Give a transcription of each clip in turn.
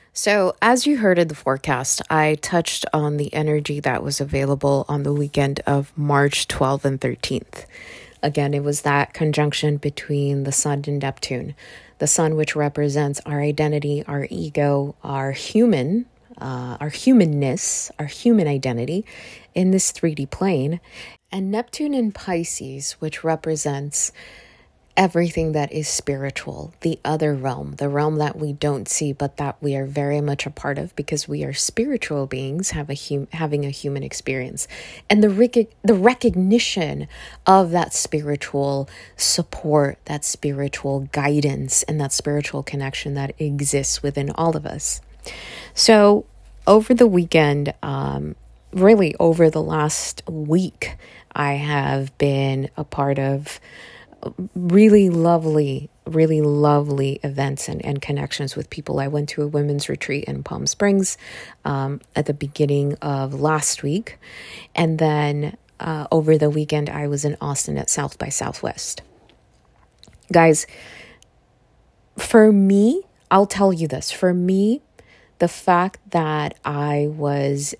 So, as you heard in the forecast, I touched on the energy that was available on the weekend of March 12th and 13th. Again, it was that conjunction between the Sun and Neptune. The Sun, which represents our identity, our ego, our humanness, our human identity in this 3D plane, and Neptune in Pisces, which represents everything that is spiritual, the other realm, the realm that we don't see, but that we are very much a part of because we are spiritual beings having a human experience. And the recognition of that spiritual support, that spiritual guidance, and that spiritual connection that exists within all of us. So over the weekend, really over the last week, I have been a part of really lovely events and connections with people. I went to a women's retreat in Palm Springs at the beginning of last week. And then over the weekend, I was in Austin at South by Southwest. Guys, for me, I'll tell you this. For me, the fact that I was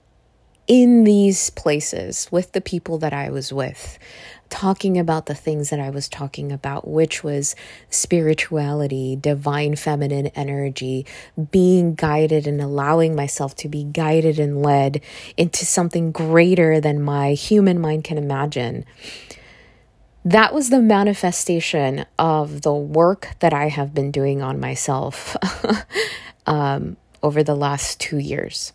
in these places with the people that I was with, talking about the things that I was talking about, which was spirituality, divine feminine energy, being guided and allowing myself to be guided and led into something greater than my human mind can imagine. That was the manifestation of the work that I have been doing on myself over the last 2 years.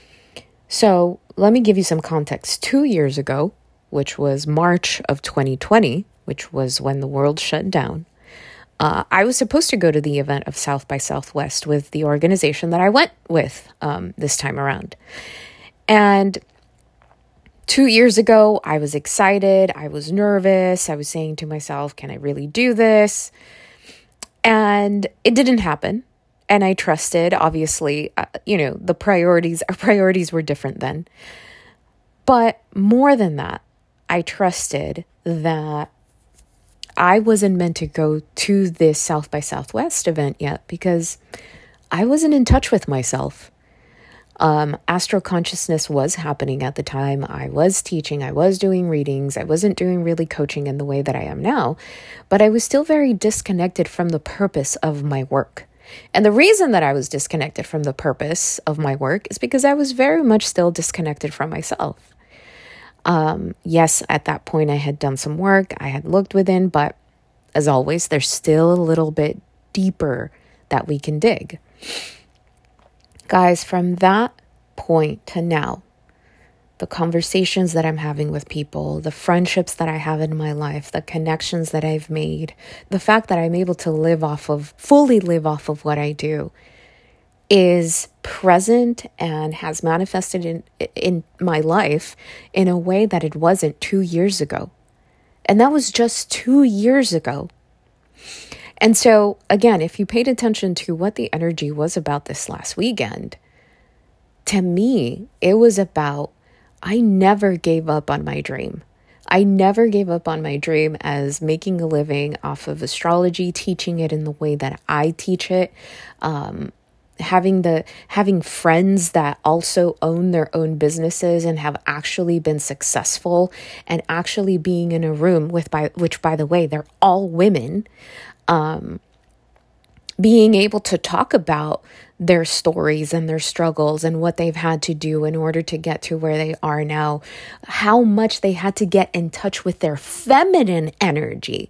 So let me give you some context. 2 years ago, which was March of 2020, which was when the world shut down, I was supposed to go to the event of South by Southwest with the organization that I went with this time around. And 2 years ago, I was excited. I was nervous. I was saying to myself, can I really do this? And it didn't happen. And I trusted, obviously, our priorities were different then. But more than that, I trusted that I wasn't meant to go to this South by Southwest event yet because I wasn't in touch with myself. Astral consciousness was happening at the time. I was teaching, I was doing readings, I wasn't doing really coaching in the way that I am now, but I was still very disconnected from the purpose of my work. And the reason that I was disconnected from the purpose of my work is because I was very much still disconnected from myself. Yes, at that point I had done some work, I had looked within, but as always, there's still a little bit deeper that we can dig. Guys, from that point to now, the conversations that I'm having with people, the friendships that I have in my life, the connections that I've made, the fact that I'm able to fully live off of what I do is present and has manifested in my life in a way that it wasn't 2 years ago. And that was just 2 years ago. And so, again, if you paid attention to what the energy was about this last weekend, to me, it was about I never gave up on my dream. I never gave up on my dream as making a living off of astrology, teaching it in the way that I teach it, having friends that also own their own businesses and have actually been successful, and actually being in a room which by the way, they're all women, being able to talk about their stories and their struggles and what they've had to do in order to get to where they are now, how much they had to get in touch with their feminine energy,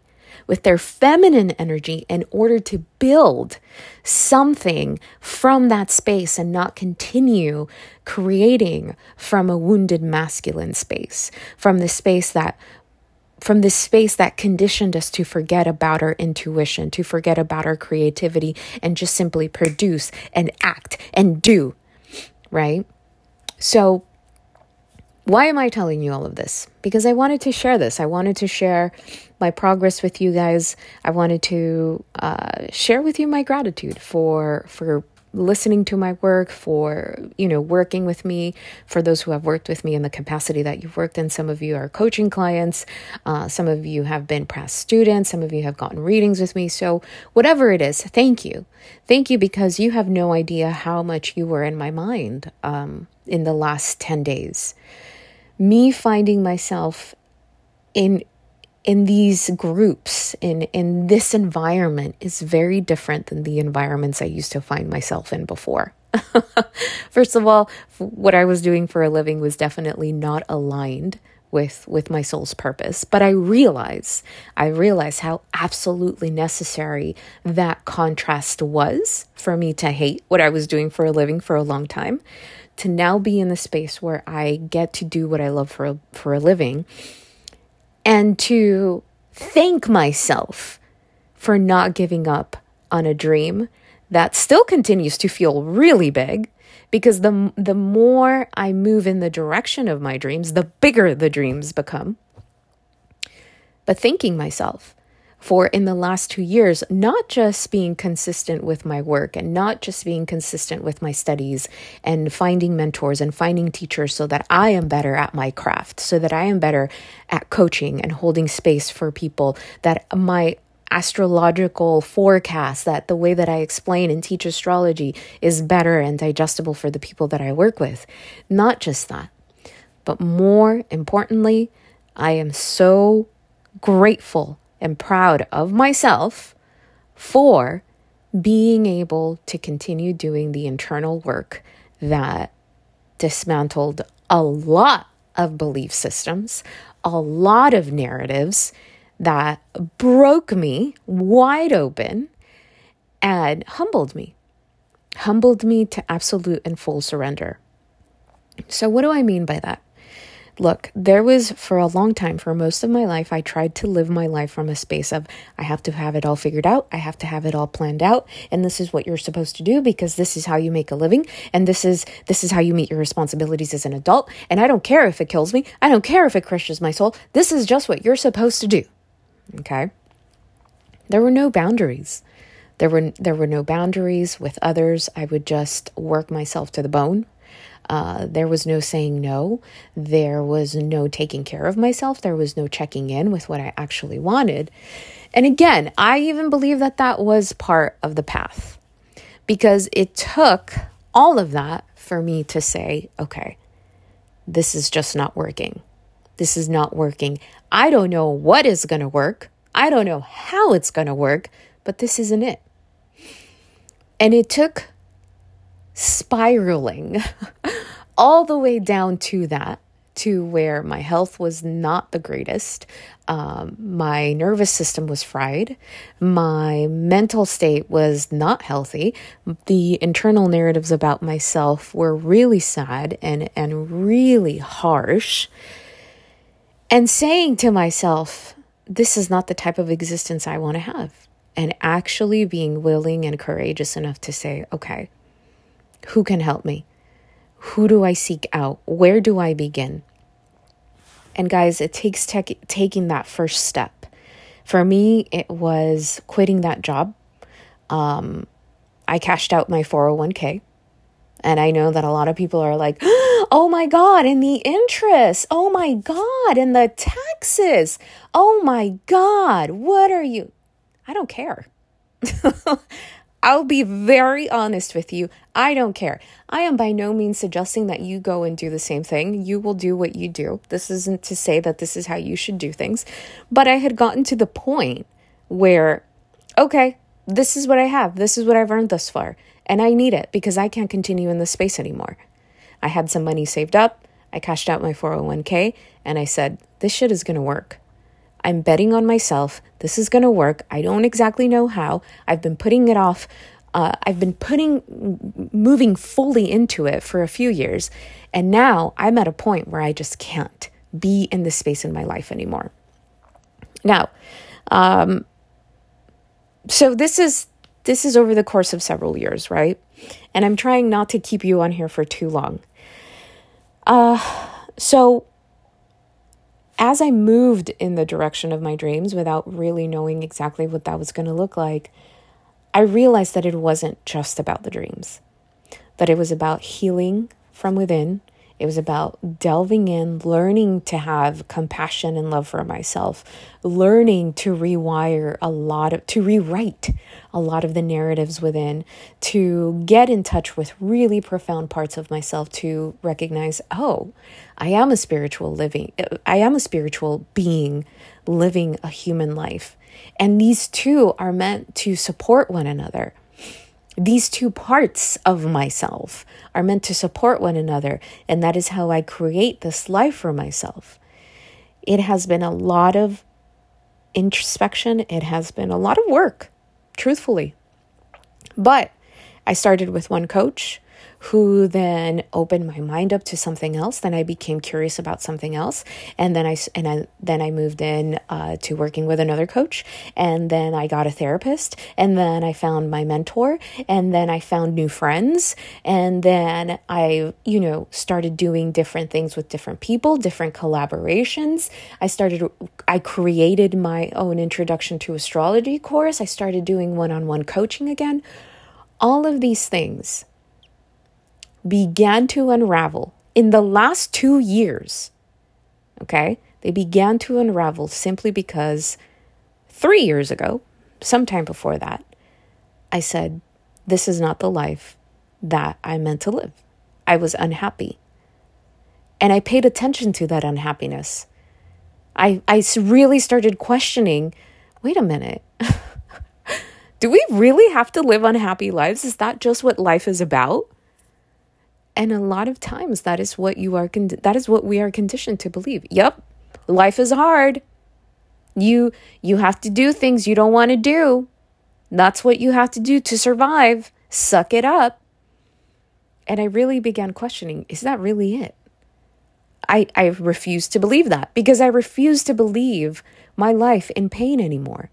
in order to build something from that space and not continue creating from a wounded masculine space, from this space that conditioned us to forget about our intuition, to forget about our creativity, and just simply produce and act and do, right? So why am I telling you all of this? Because I wanted to share this. I wanted to share my progress with you guys. I wanted to share with you my gratitude for listening to my work, for, working with me, for those who have worked with me in the capacity that you've worked in. Some of you are coaching clients. Some of you have been past students. Some of you have gotten readings with me. So whatever it is, thank you. Thank you, because you have no idea how much you were in my mind in the last 10 days. Me finding myself in these groups, in this environment, is very different than the environments I used to find myself in before. First of all, what I was doing for a living was definitely not aligned with my soul's purpose. But I realize how absolutely necessary that contrast was for me to hate what I was doing for a living for a long time, to now be in the space where I get to do what I love for a living, and to thank myself for not giving up on a dream that still continues to feel really big, because the more I move in the direction of my dreams, the bigger the dreams become. But thanking myself for, in the last 2 years, not just being consistent with my work and not just being consistent with my studies and finding mentors and finding teachers so that I am better at my craft, so that I am better at coaching and holding space for people, that my astrological forecast, that the way that I explain and teach astrology is better and digestible for the people that I work with. Not just that, but more importantly, I am so grateful and proud of myself for being able to continue doing the internal work that dismantled a lot of belief systems, a lot of narratives that broke me wide open and humbled me to absolute and full surrender. So what do I mean by that? Look, there was, for a long time, for most of my life, I tried to live my life from a space of, I have to have it all figured out. I have to have it all planned out. And this is what you're supposed to do, because this is how you make a living. And this is how you meet your responsibilities as an adult. And I don't care if it kills me. I don't care if it crushes my soul. This is just what you're supposed to do. Okay? There were no boundaries. There were no boundaries with others. I would just work myself to the bone. There was no saying no. There was no taking care of myself. There was no checking in with what I actually wanted. And again, I even believe that was part of the path, because it took all of that for me to say, okay, this is just not working. This is not working. I don't know what is going to work. I don't know how it's going to work, but this isn't it. And it took spiraling all the way down to where my health was not the greatest. My nervous system was fried. My mental state was not healthy. The internal narratives about myself were really sad and really harsh. And saying to myself, this is not the type of existence I want to have. And actually being willing and courageous enough to say, okay, who can help me? Who do I seek out? Where do I begin? And guys, it takes taking that first step. For me, it was quitting that job. I cashed out my 401k. And I know that a lot of people are like, oh my God, and the interest. Oh my God, and the taxes. Oh my God, what are you? I don't care. I'll be very honest with you. I don't care. I am by no means suggesting that you go and do the same thing. You will do what you do. This isn't to say that this is how you should do things. But I had gotten to the point where, okay, this is what I have. This is what I've earned thus far. And I need it because I can't continue in this space anymore. I had some money saved up. I cashed out my 401k and I said, this shit is going to work. I'm betting on myself. This is going to work. I don't exactly know how. I've been putting it off. Moving fully into it for a few years. And now I'm at a point where I just can't be in this space in my life anymore. Now, so this is over the course of several years, right? And I'm trying not to keep you on here for too long. So as I moved in the direction of my dreams without really knowing exactly what that was going to look like, I realized that it wasn't just about the dreams, that it was about healing from within. It was about delving in, learning to have compassion and love for myself, learning to rewrite a lot of the narratives within, to get in touch with really profound parts of myself, to recognize, oh, I am a spiritual being living a human life. And these two are meant to support one another. These two parts of myself are meant to support one another, and that is how I create this life for myself. It has been a lot of introspection. It has been a lot of work, truthfully. But I started with one coach who then opened my mind up to something else. Then I became curious about something else. And then I moved in to working with another coach. And then I got a therapist. And then I found my mentor. And then I found new friends. And then I, started doing different things with different people, different collaborations. I created my own introduction to astrology course. I started doing one-on-one coaching again. All of these things began to unravel in the last 2 years. Okay? They began to unravel simply because 3 years ago, sometime before that, I said, this is not the life that I meant to live. I was unhappy. And I paid attention to that unhappiness. I really started questioning, wait a minute. Do we really have to live unhappy lives? Is that just what life is about? And a lot of times that is what we are conditioned to believe. Yep, life is hard. You have to do things you don't want to do. That's what you have to do to survive. Suck it up. And I really began questioning, is that really it? I refuse to believe that, because I refuse to believe my life in pain anymore.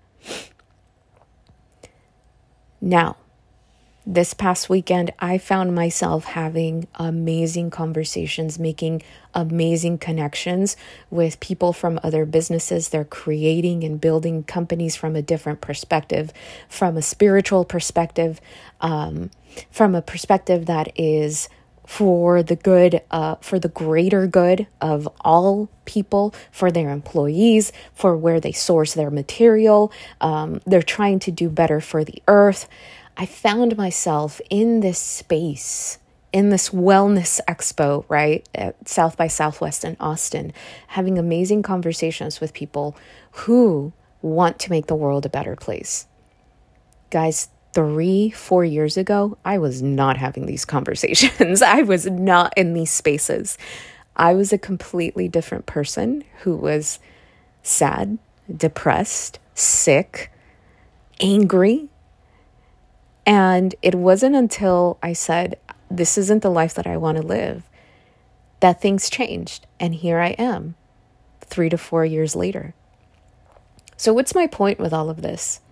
Now, this past weekend, I found myself having amazing conversations, making amazing connections with people from other businesses. They're creating and building companies from a different perspective, from a spiritual perspective, from a perspective that is for the good, for the greater good of all people, for their employees, for where they source their material. They're trying to do better for the earth. I found myself in this space, in this wellness expo, right, at South by Southwest in Austin, having amazing conversations with people who want to make the world a better place. Guys, 3-4 years ago, I was not having these conversations. I was not in these spaces. I was a completely different person who was sad, depressed, sick, angry. And it wasn't until I said, this isn't the life that I want to live, that things changed. And here I am, 3 to 4 years later. So what's my point with all of this?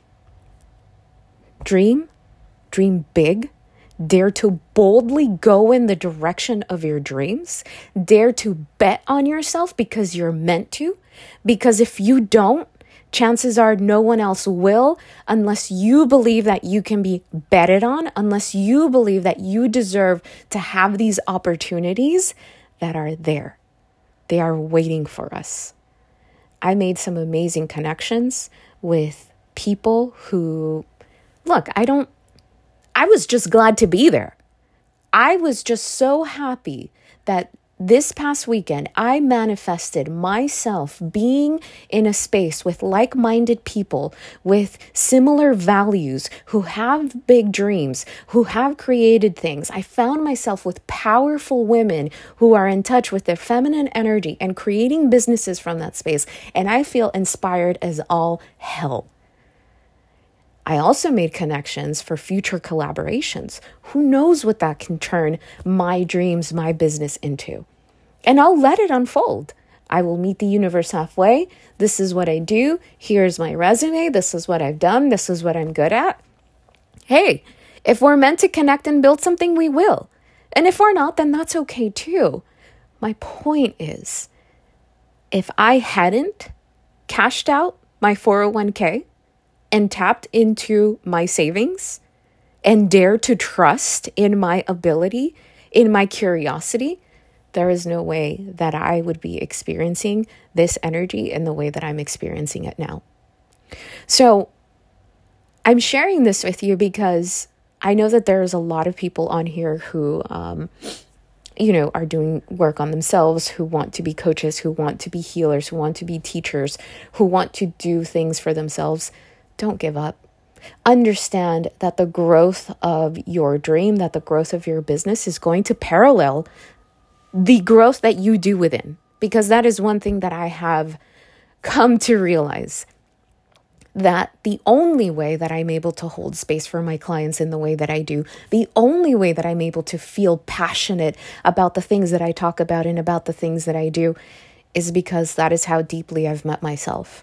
Dream big, dare to boldly go in the direction of your dreams, dare to bet on yourself because you're meant to, because if you don't, chances are no one else will, unless you believe that you can be betted on, unless you believe that you deserve to have these opportunities that are there. They are waiting for us. I made some amazing connections with people who, look, I was just glad to be there. I was just so happy that this past weekend, I manifested myself being in a space with like-minded people with similar values, who have big dreams, who have created things. I found myself with powerful women who are in touch with their feminine energy and creating businesses from that space. And I feel inspired as all hell. I also made connections for future collaborations. Who knows what that can turn my dreams, my business into? And I'll let it unfold. I will meet the universe halfway. This is what I do. Here's my resume. This is what I've done. This is what I'm good at. Hey, if we're meant to connect and build something, we will. And if we're not, then that's okay too. My point is, if I hadn't cashed out my 401k, and tapped into my savings and dared to trust in my ability, in my curiosity, there is no way that I would be experiencing this energy in the way that I'm experiencing it now. So I'm sharing this with you because I know that there's a lot of people on here who, are doing work on themselves, who want to be coaches, who want to be healers, who want to be teachers, who want to do things for themselves. Don't give up. Understand that the growth of your dream, that the growth of your business is going to parallel the growth that you do within, because that is one thing that I have come to realize, that the only way that I'm able to hold space for my clients in the way that I do, the only way that I'm able to feel passionate about the things that I talk about and about the things that I do, is because that is how deeply I've met myself.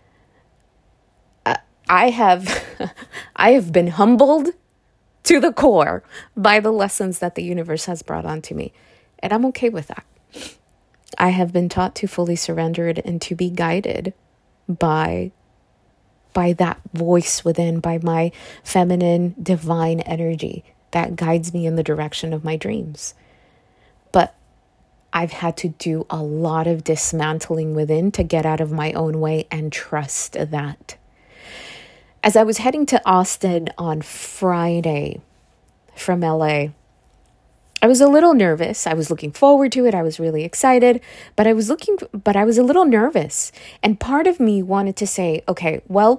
I have been humbled to the core by the lessons that the universe has brought onto me. And I'm okay with that. I have been taught to fully surrender it and to be guided by that voice within, by my feminine divine energy that guides me in the direction of my dreams. But I've had to do a lot of dismantling within to get out of my own way and trust that. As I was heading to Austin on Friday from LA, I was a little nervous. I was looking forward to it. I was really excited, but I was a little nervous. And part of me wanted to say, okay, well,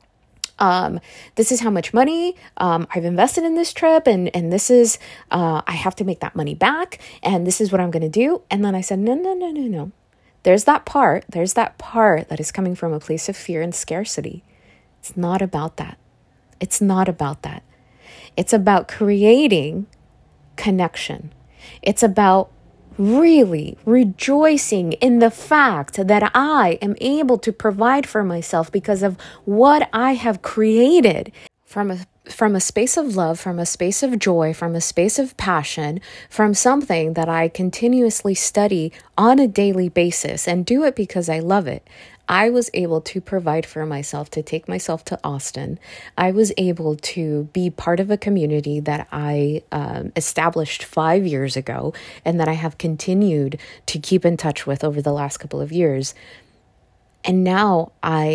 this is how much money I've invested in this trip, and this is, I have to make that money back, and this is what I'm going to do. And then I said, no. There's that part that is coming from a place of fear and scarcity. It's not about that. It's not about that. It's about creating connection. It's about really rejoicing in the fact that I am able to provide for myself because of what I have created from a space of love, from a space of joy, from a space of passion, from something that I continuously study on a daily basis and do it because I love it. I was able to provide for myself, to take myself to Austin. I was able to be part of a community that I established 5 years ago and that I have continued to keep in touch with over the last couple of years. And now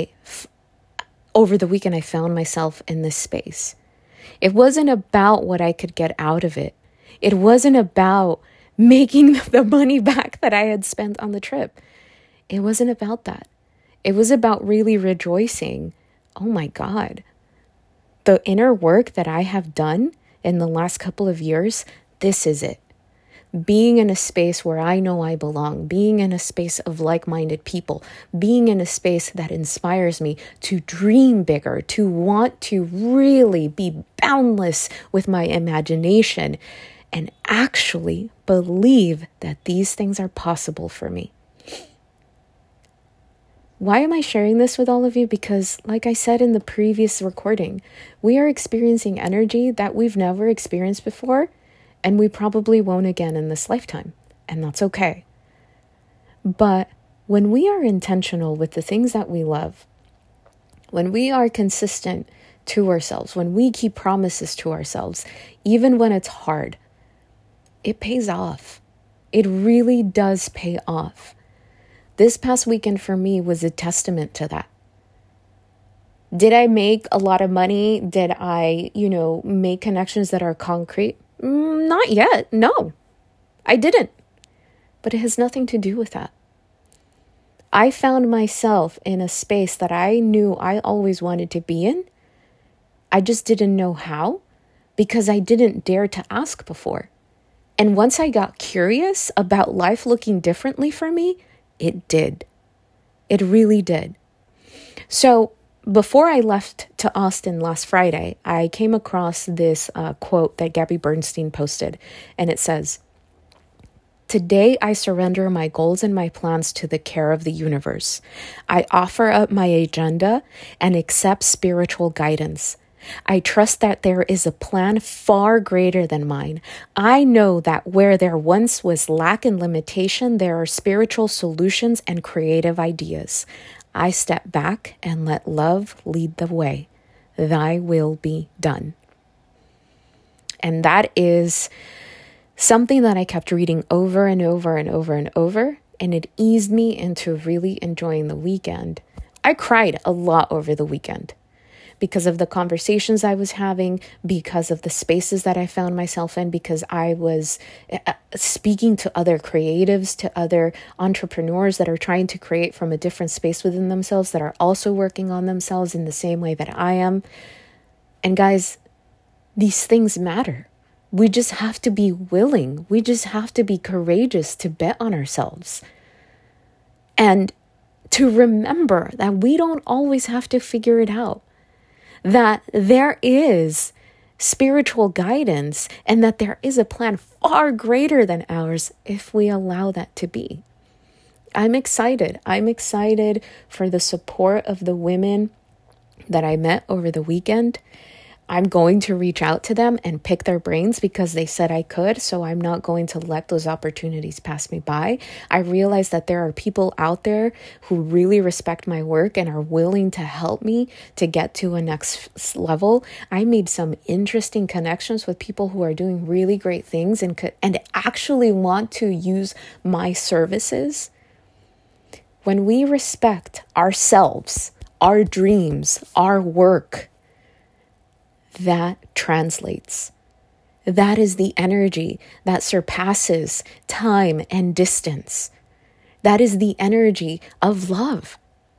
over the weekend, I found myself in this space. It wasn't about what I could get out of it. It wasn't about making the money back that I had spent on the trip. It wasn't about that. It was about really rejoicing. Oh my God, the inner work that I have done in the last couple of years, this is it. Being in a space where I know I belong, being in a space of like-minded people, being in a space that inspires me to dream bigger, to want to really be boundless with my imagination and actually believe that these things are possible for me. Why am I sharing this with all of you? Because like I said in the previous recording, we are experiencing energy that we've never experienced before, and we probably won't again in this lifetime, and that's okay. But when we are intentional with the things that we love, when we are consistent to ourselves, when we keep promises to ourselves, even when it's hard, it pays off. It really does pay off. This past weekend for me was a testament to that. Did I make a lot of money? Did I, make connections that are concrete? Not yet. No, I didn't. But it has nothing to do with that. I found myself in a space that I knew I always wanted to be in. I just didn't know how because I didn't dare to ask before. And once I got curious about life looking differently for me, it did. It really did. So before I left to Austin last Friday, I came across this quote that Gabby Bernstein posted, and it says, "Today I surrender my goals and my plans to the care of the universe. I offer up my agenda and accept spiritual guidance. I trust that there is a plan far greater than mine. I know that where there once was lack and limitation, there are spiritual solutions and creative ideas. I step back and let love lead the way. thy will be done. And that is something that I kept reading over and over and over and over, and it eased me into really enjoying the weekend. I cried a lot over the weekend because of the conversations I was having, because of the spaces that I found myself in, because I was speaking to other creatives, to other entrepreneurs that are trying to create from a different space within themselves, that are also working on themselves in the same way that I am. And guys, these things matter. We just have to be willing. We just have to be courageous to bet on ourselves. And to remember that we don't always have to figure it out. That there is spiritual guidance and that there is a plan far greater than ours if we allow that to be. I'm excited. I'm excited for the support of the women that I met over the weekend. I'm going to reach out to them and pick their brains because they said I could, so I'm not going to let those opportunities pass me by. I realize that there are people out there who really respect my work and are willing to help me to get to a next level. I made some interesting connections with people who are doing really great things and actually want to use my services. When we respect ourselves, our dreams, our work, that translates. That is the energy that surpasses time and distance. That is the energy of love.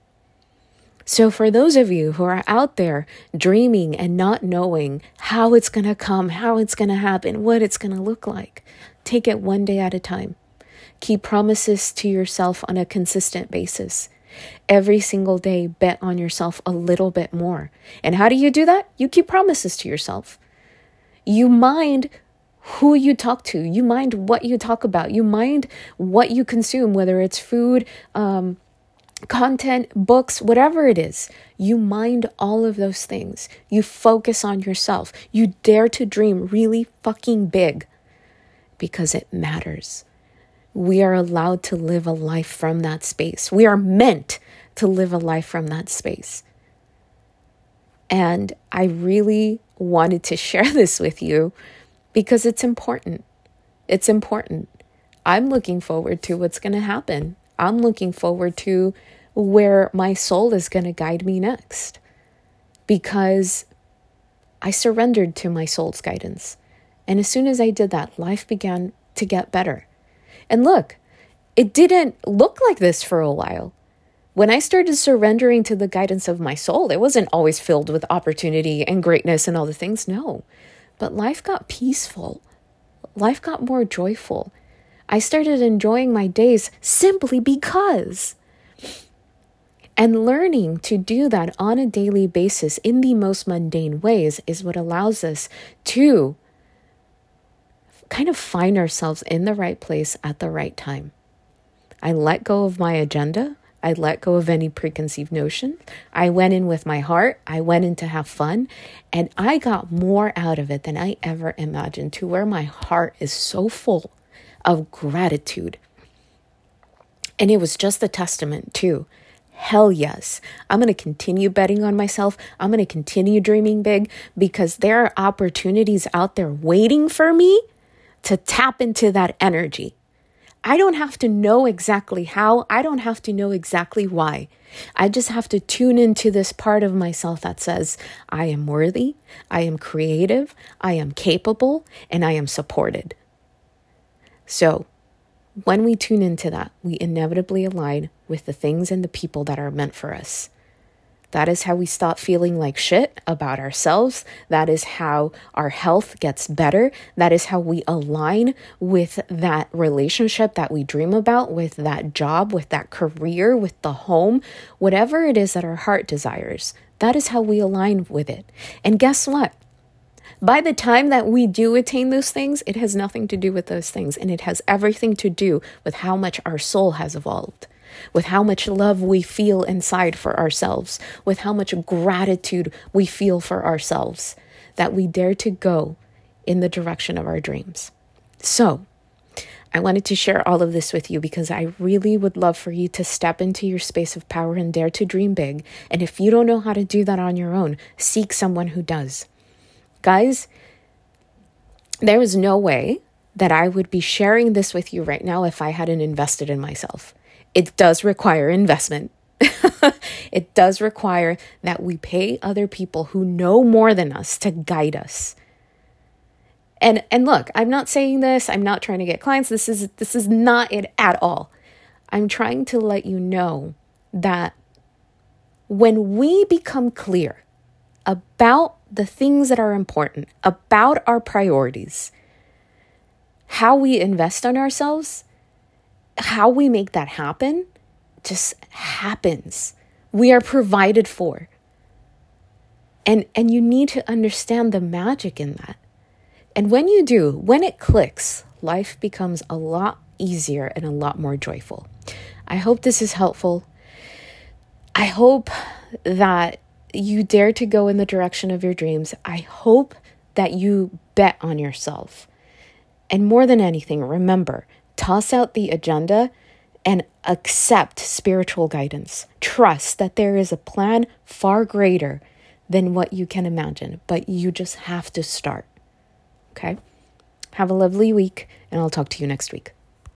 So for those of you who are out there dreaming and not knowing how it's going to come, how it's going to happen, what it's going to look like, take it one day at a time. Keep promises to yourself on a consistent basis. Every single day, bet on yourself a little bit more. And how do you do that? You keep promises to yourself. You mind who you talk to. You mind what you talk about. You mind what you consume, whether it's food, content, books, whatever it is. You mind all of those things. You focus on yourself. You dare to dream really fucking big because it matters. We are allowed to live a life from that space. We are meant to live a life from that space. And I really wanted to share this with you because it's important. It's important. I'm looking forward to what's going to happen. I'm looking forward to where my soul is going to guide me next because I surrendered to my soul's guidance. And as soon as I did that, life began to get better. And look, it didn't look like this for a while. When I started surrendering to the guidance of my soul, it wasn't always filled with opportunity and greatness and all the things. No, but life got peaceful. Life got more joyful. I started enjoying my days simply because. And learning to do that on a daily basis in the most mundane ways is what allows us to kind of find ourselves in the right place at the right time. I let go of my agenda. I let go of any preconceived notion. I went in with my heart. I went in to have fun. And I got more out of it than I ever imagined, to where my heart is so full of gratitude. And it was just a testament to, hell yes, I'm going to continue betting on myself. I'm going to continue dreaming big because there are opportunities out there waiting for me to tap into that energy. I don't have to know exactly how. I don't have to know exactly why. I just have to tune into this part of myself that says, I am worthy, I am creative, I am capable, and I am supported. So when we tune into that, we inevitably align with the things and the people that are meant for us. That is how we stop feeling like shit about ourselves. That is how our health gets better. That is how we align with that relationship that we dream about, with that job, with that career, with the home, whatever it is that our heart desires. That is how we align with it. And guess what? By the time that we do attain those things, it has nothing to do with those things. And it has everything to do with how much our soul has evolved, with how much love we feel inside for ourselves, with how much gratitude we feel for ourselves, that we dare to go in the direction of our dreams. So I wanted to share all of this with you because I really would love for you to step into your space of power and dare to dream big. And if you don't know how to do that on your own, seek someone who does. Guys, there is no way that I would be sharing this with you right now if I hadn't invested in myself. It does require investment. It does require that we pay other people who know more than us to guide us. And look, I'm not saying this, I'm not trying to get clients. This is not it at all. I'm trying to let you know that when we become clear about the things that are important, about our priorities, how we invest on ourselves, how we make that happen, just happens. We are provided for. And you need to understand the magic in that. And when you do, when it clicks, life becomes a lot easier and a lot more joyful. I hope this is helpful. I hope that you dare to go in the direction of your dreams. I hope that you bet on yourself. And more than anything, remember, toss out the agenda and accept spiritual guidance. Trust that there is a plan far greater than what you can imagine, but you just have to start. Okay? Have a lovely week, and I'll talk to you next week.